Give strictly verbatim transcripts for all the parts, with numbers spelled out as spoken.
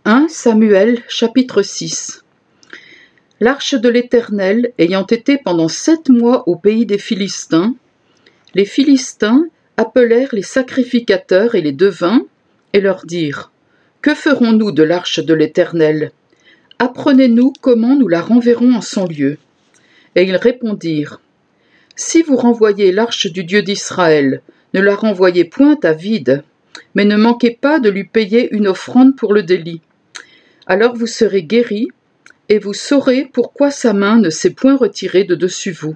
premier Samuel chapitre six. L'arche de l'Éternel ayant été pendant sept mois au pays des Philistins, les Philistins appelèrent les sacrificateurs et les devins et leur dirent : Que ferons-nous de l'arche de l'Éternel ? Apprenez-nous comment nous la renverrons en son lieu. Et ils répondirent : Si vous renvoyez l'arche du Dieu d'Israël, ne la renvoyez point à vide, mais ne manquez pas de lui payer une offrande pour le délit. Alors vous serez guéris, et vous saurez pourquoi sa main ne s'est point retirée de dessus vous.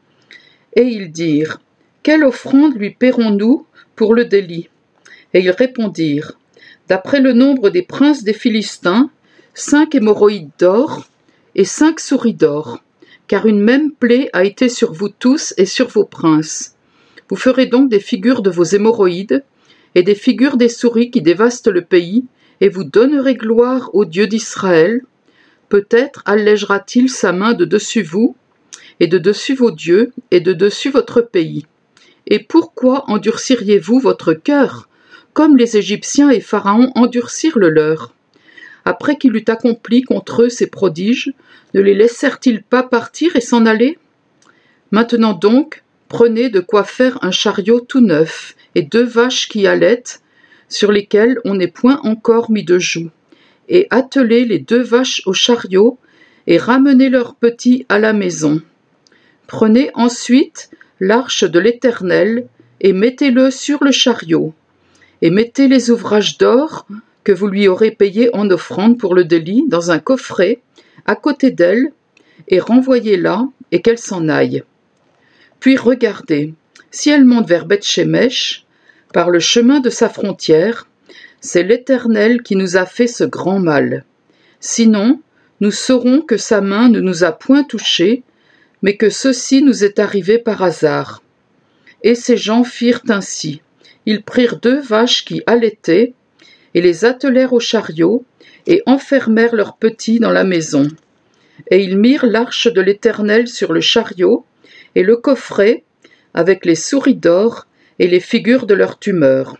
Et ils dirent : Quelle offrande lui paierons-nous pour le délit ? Et ils répondirent : D'après le nombre des princes des Philistins, cinq hémorroïdes d'or et cinq souris d'or, car une même plaie a été sur vous tous et sur vos princes. Vous ferez donc des figures de vos hémorroïdes et des figures des souris qui dévastent le pays, et vous donnerez gloire au Dieu d'Israël. Peut-être allègera-t-il sa main de dessus vous, et de dessus vos dieux, et de dessus votre pays. Et pourquoi endurciriez-vous votre cœur, comme les Égyptiens et Pharaon endurcirent le leur ? Après qu'il eut accompli contre eux ses prodiges, ne les laissèrent-ils pas partir et s'en aller ? Maintenant donc, prenez de quoi faire un chariot tout neuf, et deux vaches qui allaitent, sur lesquelles on n'est point encore mis de joug, et attelez les deux vaches au chariot, et ramenez leurs petits à la maison. Prenez ensuite l'arche de l'Éternel, et mettez-le sur le chariot, et mettez les ouvrages d'or que vous lui aurez payés en offrande pour le délit dans un coffret, à côté d'elle, et renvoyez-la, et qu'elle s'en aille. Puis regardez, si elle monte vers Beth-Shemesh, par le chemin de sa frontière, c'est l'Éternel qui nous a fait ce grand mal. Sinon, nous saurons que sa main ne nous a point touchés, mais que ceci nous est arrivé par hasard. Et ces gens firent ainsi. Ils prirent deux vaches qui allaitaient, et les attelèrent au chariot, et enfermèrent leurs petits dans la maison. Et ils mirent l'arche de l'Éternel sur le chariot, et le coffret, avec les souris d'or, et les figures de leur tumeur.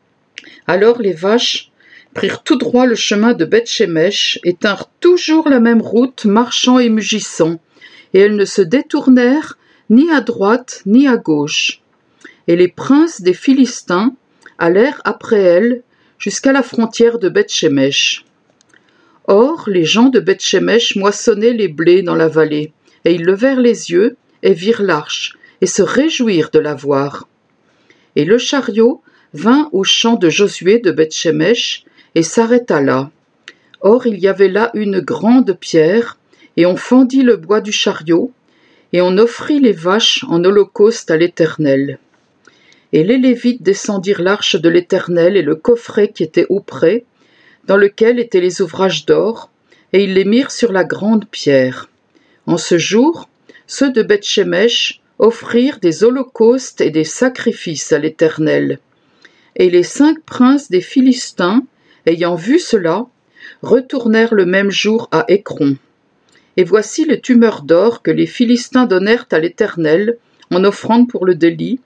Alors les vaches prirent tout droit le chemin de Beth-Shemesh, et tinrent toujours la même route, marchant et mugissant, et elles ne se détournèrent ni à droite ni à gauche. Et les princes des Philistins allèrent après elles jusqu'à la frontière de Beth-Shemesh. Or les gens de Beth-Shemesh moissonnaient les blés dans la vallée, et ils levèrent les yeux et virent l'arche, et se réjouirent de la voir. Et le chariot vint au champ de Josué de Beth-Shemesh, et s'arrêta là. Or il y avait là une grande pierre, et on fendit le bois du chariot, et on offrit les vaches en holocauste à l'Éternel. Et les Lévites descendirent l'arche de l'Éternel et le coffret qui était auprès, dans lequel étaient les ouvrages d'or, et ils les mirent sur la grande pierre. En ce jour, ceux de Beth-Shemesh offrirent des holocaustes et des sacrifices à l'Éternel. Et les cinq princes des Philistins, ayant vu cela, retournèrent le même jour à Écron. Et voici les tumeurs d'or que les Philistins donnèrent à l'Éternel en offrande pour le délit,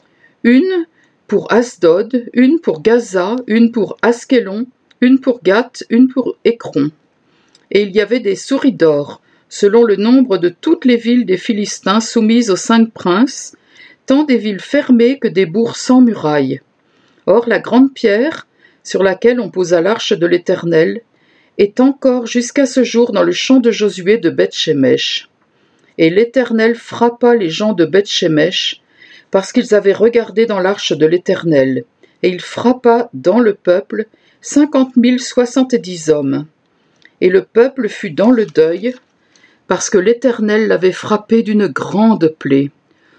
une pour Asdod, une pour Gaza, une pour Askelon, une pour Gath, une pour Écron. Et il y avait des souris d'or, selon le nombre de toutes les villes des Philistins soumises aux cinq princes, tant des villes fermées que des bourgs sans murailles. Or la grande pierre, sur laquelle on posa l'arche de l'Éternel, est encore jusqu'à ce jour dans le champ de Josué de Beth-Shemesh. Et l'Éternel frappa les gens de Beth-Shemesh, parce qu'ils avaient regardé dans l'arche de l'Éternel, et il frappa dans le peuple cinquante mille soixante-dix hommes. Et le peuple fut dans le deuil, parce que l'Éternel l'avait frappé d'une grande plaie.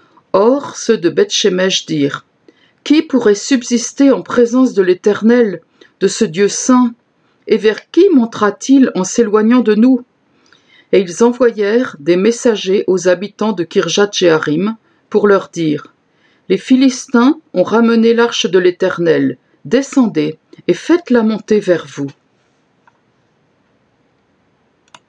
Or ceux de Beth-Shemesh dirent : Qui pourrait subsister en présence de l'Éternel, de ce Dieu saint, et vers qui montera-t-il en s'éloignant de nous ? Et ils envoyèrent des messagers aux habitants de Kirjath-Jéarim pour leur dire : Les Philistins ont ramené l'arche de l'Éternel, descendez et faites-la monter vers vous.